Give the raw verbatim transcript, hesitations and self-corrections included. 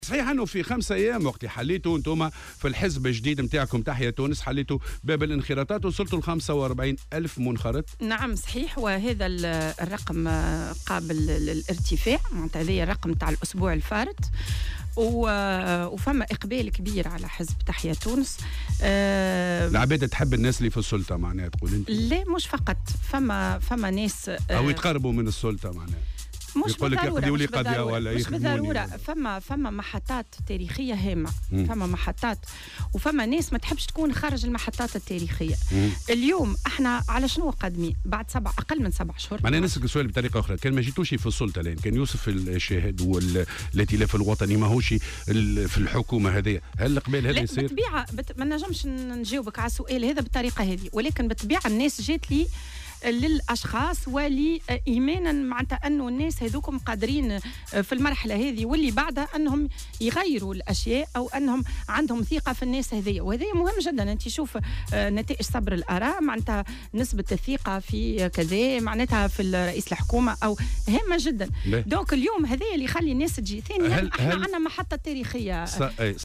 صحيح انه في خمسة ايام وقت حليتوا انتم في الحزب الجديد نتاعكم تحيا تونس، حليتوا باب الانخراطات وصلتوا ل خمسة وأربعين ألف منخرط. نعم صحيح، وهذا الرقم قابل للارتفاع، معناتها هذا الرقم تاع الاسبوع الفارط، وفما اقبال كبير على حزب تحيا تونس. أه العباد تحب الناس اللي في السلطه معناها تقول انت؟ لا مش فقط، فما فما ناس أه او يتقربوا من السلطه معناها، مش يقول لك يقضيوا لي قضيه ولا مش بالضروره. فما فما محطات تاريخيه هامه، مم. فما محطات وفما ناس ما تحبش تكون خارج المحطات التاريخيه. مم. اليوم احنا على شنو قادمين بعد سبع اقل من سبع شهور؟ معناها نسألك سؤال بطريقه اخرى، كان ما جيتوش في السلطه لين كان يوسف الشاهد والائتلاف الوطني ماهوش في الحكومه هذه، هل القبال هذا يصير؟ بالطبيعه بت... ما نجمش نجاوبك على السؤال هذا بالطريقه هذه، ولكن بالطبيعه الناس جات لي للاشخاص ولي ايمانا معناتها انه الناس هذوكم قادرين في المرحله هذه واللي بعدها انهم يغيروا الاشياء او انهم عندهم ثقه في الناس هذيا، وهذا مهم جدا. انت شوف نتائج صبر الاراء معناتها نسبه الثقه في كذا معناتها في رئيس الحكومه او هامه جدا. دونك اليوم هذا اللي يخلي الناس تجي. ثانيا احنا عندنا محطه تاريخيه.